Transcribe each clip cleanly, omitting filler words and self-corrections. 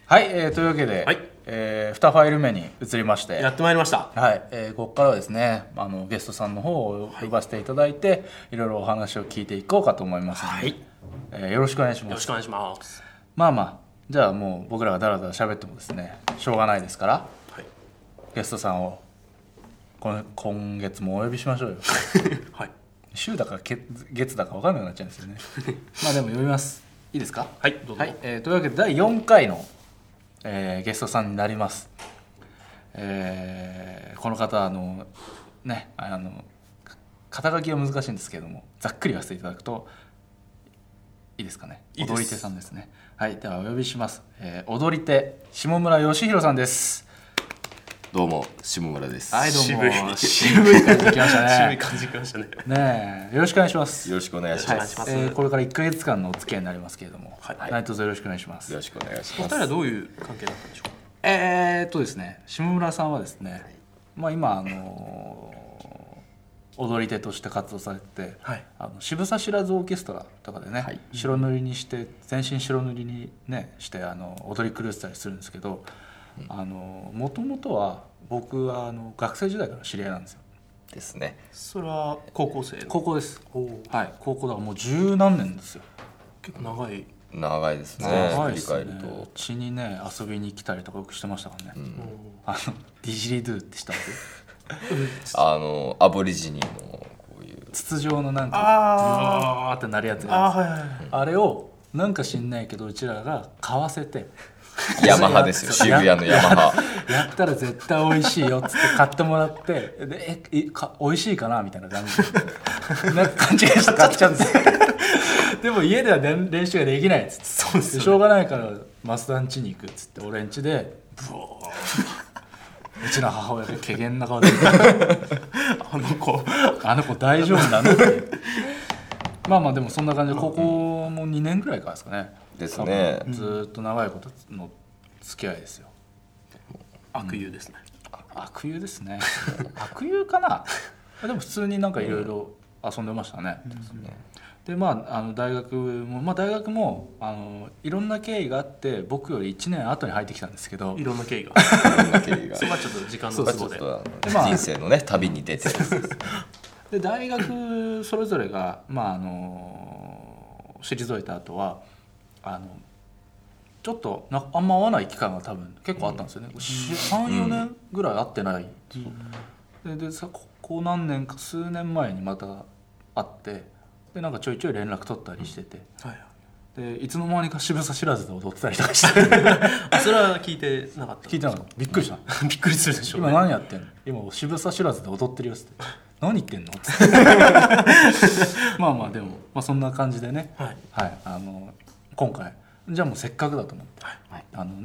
はい、というわけで、 はい 2ファイル目に移りましてやってまいりました。 はい、ここからはですねゲストさんの方を呼ばせていただいて、いろいろお話を聞いていこうかと思いますので、よろしくお願いします。 よろしくお願いします。 まあじゃあもう僕らがだらだら喋ってもですねしょうがないですから、 はい、 ゲストさんを今月もお呼びしましょうよはい、 週だか月だか分かんなくなっちゃうんですよねまあでも呼びます。いいですか？ はい、どうぞ。 はい、というわけで第4回の、ゲストさんになります。この方ね肩書きは難しいんですけれども、ざっくり言わせていただくといいですかね。 いいです。 踊り手さんですね。はい、ではお呼びします。踊り手下村義弘さんです。 どうも下村です。 はい、どうも。 渋い感じきましたね。 渋い感じきましたね。 ねえ、よろしくお願いします。 よろしくお願いします。 これから1ヶ月間のお付き合いになりますけれども、 はい、 何卒よろしくお願いします。 よろしくお願いしおます。 二人はどういう関係だったんでしょうか？ ですね、下村さんはですね、まあ今踊り手として活動されてて、 はい、 渋沢知らずオーケストラとかでね、はい、白塗りにして全身白塗りにねして踊り狂ってたりするんですけど、もともとは僕は学生時代から知り合いなんですよ。 ですね。 それは高校生？ 高校です。はい、高校だからもう十何年ですよ。 結構長い。 長いですね。 長いですね。 振り返るとうちにね遊びに来たりとかよくしてましたからね。ディジリドゥって知ったんですよ。 アボリジニのこういう筒状のなんかブワーってなるやつがあるんですよ。あれをなんか知んないけどうちらが買わせてヤマハですよ。渋谷のヤマハやったら絶対美味しいよっつって買ってもらって、で美味しいかなみたいな感じでなんか勘違いして買っちゃうんですよでも家では練習ができないっつって、 そうですよね、 しょうがないから増田ん家に行くっつって俺ん家でブオーうちの母親が怪げな顔であの子大丈夫なのってまあでもそんな感じでここも2年ぐらいからですかね。 ですね。 ずっと長いことの付き合いですよ。 悪友ですね。 悪友ですね。悪友かな。でも普通になんかいろいろ遊んでましたね。で大学もいろんな経緯があって僕より1年後に入ってきたんですけど、 いろんな経緯がそれはちょっと時間の都合で人生のね旅に出てで大学それぞれが退いた後はちょっとあんま会わない期間が多分結構あったんですよね。3、4年ぐらい会ってない。でここ何年か数年前にまた会ってでなんかちょいちょい連絡取ったりしてて、でいつの間にか渋沢知らずで踊ってたりとかしてそれは聞いてなかった。 聞いてなかった。びっくりしたびっくりするでしょうね。 今何やってんの？今渋沢知らずで踊ってるよって何言ってんのってまあでも、そんな感じでね、今回じゃあもうせっかくだと思って、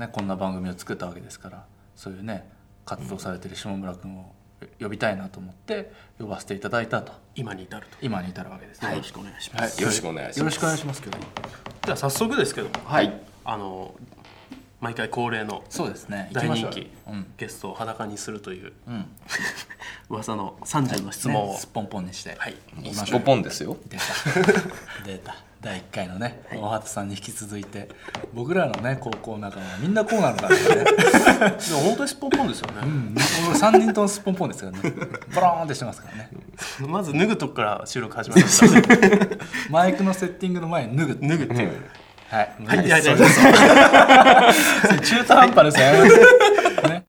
こんな番組を作ったわけですから、そういうね活動されてる下村君を呼びたいなと思って呼ばせていただいたと。 今に至るわけです。 よろしくお願いします。 よろしくお願いします。 よろしくお願いしますけど、 じゃあ早速ですけども、毎回恒例のそうですね大人気ゲストを裸にするという噂の30の質問をすっぽんぽんにして、 すっぽんぽんですよ。 出た第1回のね大畑さんに引き続いて僕らのね高校仲間はみんなこうなのかねでも本当にすっぽんぽんですよね。 3人ともすっぽんぽんですからねボローンってしてますからね。 まず脱ぐとこから収録始まりましたマイクのセッティングの前に脱ぐっていう、はい、 中途半端ですよね